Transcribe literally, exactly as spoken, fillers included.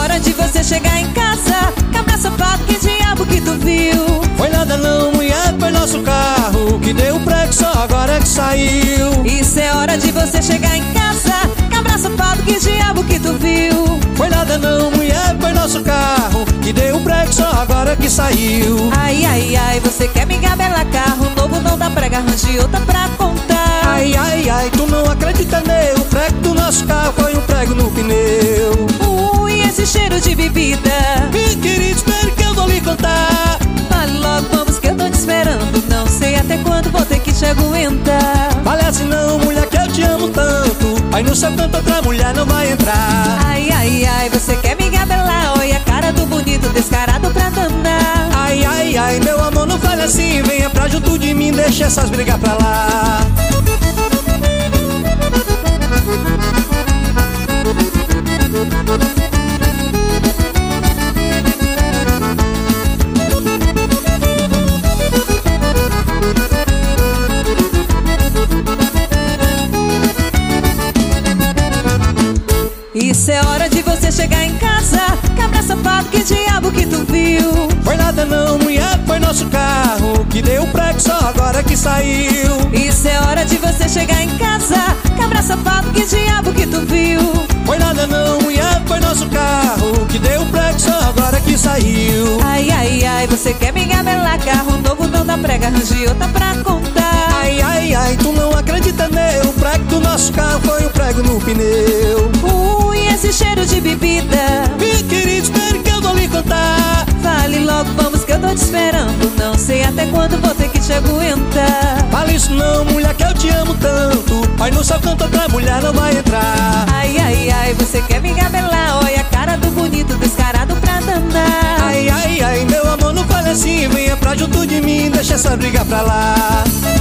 hora de você chegar em casa. Cabra safado, que diabo que tu viu? Foi nada não, mulher, foi nosso carro que deu prego, só agora que saiu. Isso é hora de você chegar em casa. Cabra safado, que diabo que tu viu? Foi nada não, mulher, foi nosso carro que deu prego, só agora que saiu. Ai, ai, ai, você quer me gabelar? Carro novo não dá prega, arranje outra pra contar. Ai, ai, ai, tu não acredita meu, o prego do nosso carro foi um prego no pneu. Ui, esse cheiro de bebida. Ih, querido, espere que eu vou lhe contar. Fale logo, vamos que eu tô te esperando. Não sei até quando vou ter que te aguentar. Fale assim não, mulher, que eu te amo tanto. Aí no seu canto outra mulher não vai entrar. Ai, ai, ai, você quer me gabelar? Olha a cara do bonito, descarado pra danar. Ai, ai, ai, meu amor, não fale assim. Venha pra junto de mim, deixa essas brigas pra lá. Isso é hora de você chegar em casa. Cabra safado, que diabo que tu viu? Foi nada não, mulher, foi nosso carro que deu prego, só agora que saiu. Isso é hora de você chegar em casa. Cabra safado, que diabo que tu viu? Foi nada não, mulher, foi nosso carro que deu prego, só agora que saiu. Ai, ai, ai, você quer me gabelar? Carro novo não dá prega, arranje outra pra contar. Ai, ai, ai, tu não acredita meu, o prego do nosso carro foi um prego no pneu. Ui, esse cheiro de bebida. Ih, querido, espere que eu vou lhe contar. Fale logo, vamos que eu tô te esperando. Não sei até quando vou ter que te aguentar. Fale isso não, mulher, que eu te amo tanto. Aí no seu canto outra mulher não vai entrar. Ai, ai, ai, você quer me gabelar? Olha a cara do bonito, descarado pra danar. Ai, ai, ai, meu amor, não fale assim. Venha pra junto de mim, deixa essa briga pra lá.